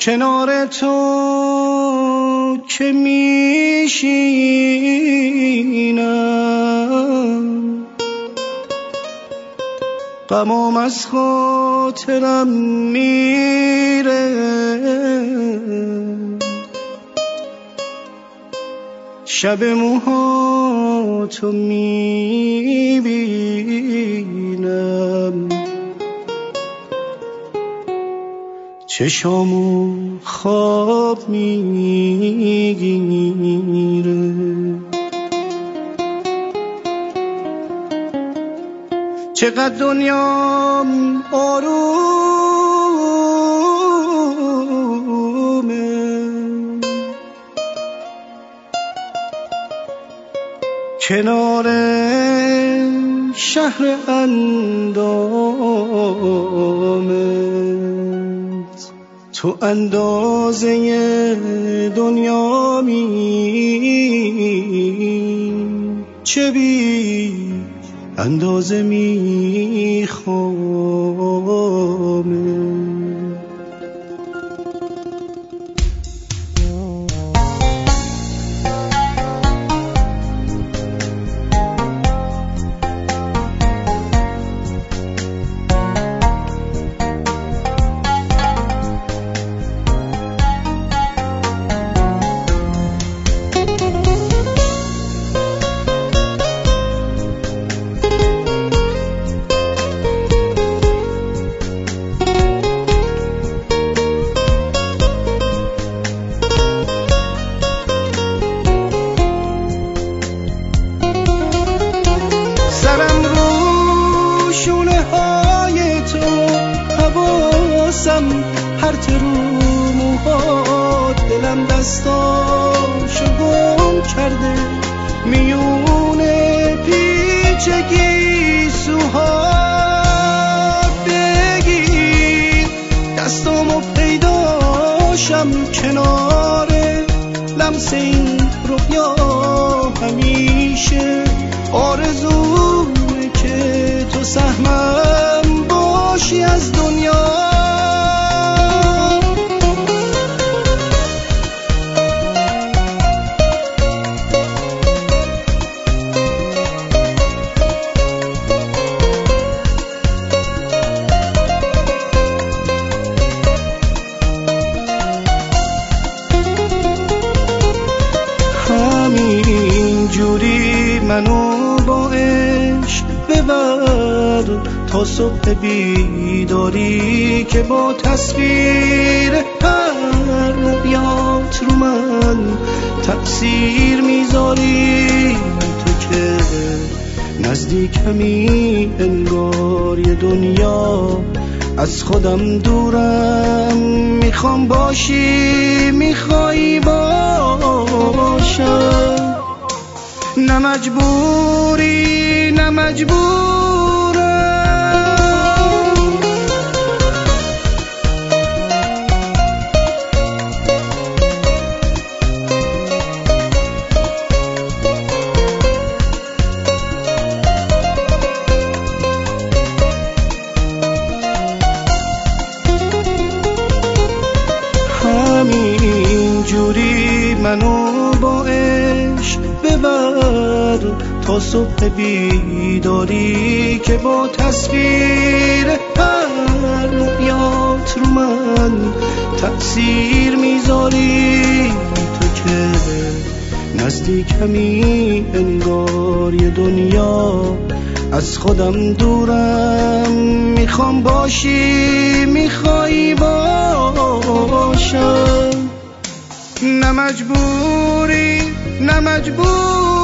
کنار تو که میشینم غمام از خاطرم میره، شب موهاتو میبینم، چشامو خواب میگیره. چقدر دنیام آرومه، کنار شهر اندامت. تو اندازه دنیامی، چه بی اندازه میخوامه. سرم رو شونه های تو، حواسم پرت رو موهات، دلم دستاشو گم کرده میونه پیچگی سوهات. بگیر دستامو پیداشم کنار لمس این رویا، همیشه آرزوه که تو سهمم باشی از دنیا. همین جوری منو با عشق ببر تا صبح بیداری، که با تصویر هر رویات رو من تأثیر میذاری. تو که نزدیکمی انگار یه دنیا از خودم دورم، میخوام باشی میخوایی باشم، نه مجبوری نه مجبورم. همین جوری منو با عشق ببر تا صبح بیداری، که با تصویر هر رویات رو من تأثیر میذاری. تو که نزدیکمی انگار یه دنیا از خودم دورم، میخوام باشی میخوایی باشم، نه مجبوری نه مجبور.